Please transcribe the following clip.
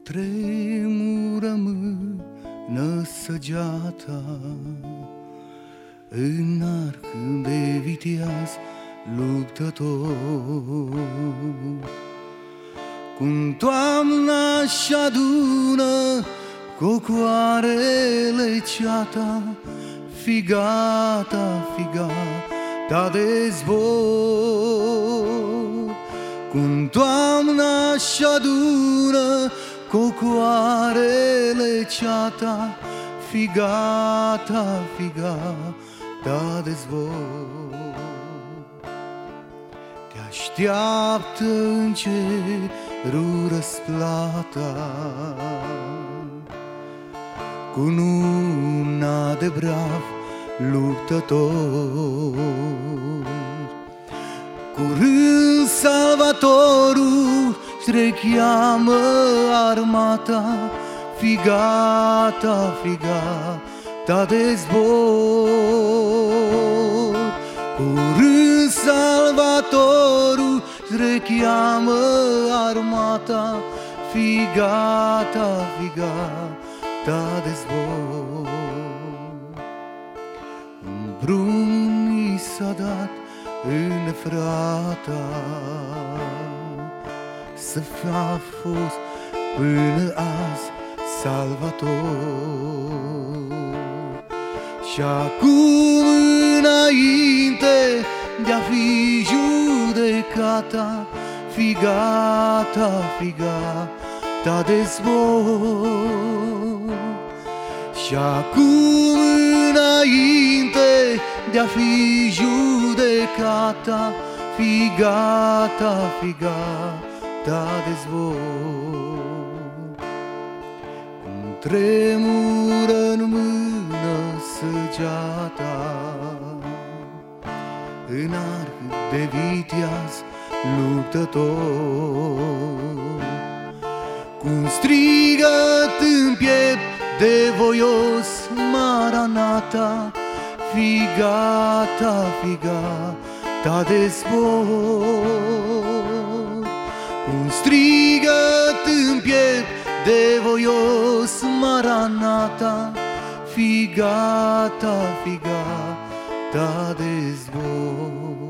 Tremură mână săgeata în arc de viteaz luptător. Cum toamna și adună cocoarele ceata, fi gata, fi gata de zbor. Cum toamna și adună cocoarele ceata, fi gata, fi gata de zbor. Te așteaptă în cerul răsplata, cu luna de brav luptător. Curând salvatorul își recheamă armata, fi gata, fi gata de zbor. Curând salvatorul își recheamă armata, fi gata, fi gata de zbor. Un brun i s-a dat în Efrata, să fi-a fost până azi salvator. Și acum înainte de-a fi judecata, fi gata, fi gata de zbor. Și acum înainte de-a fi judecata, fi gata, fi gata de zbor. Cum tremură în mână săgeata, în arc de viteaz luptător. Cum strigăt în piept de voios Maranata, fi gata, fi gata de zbor. Cum strigăt în piept de voios Maranata, fi gata, fi gata de zbor.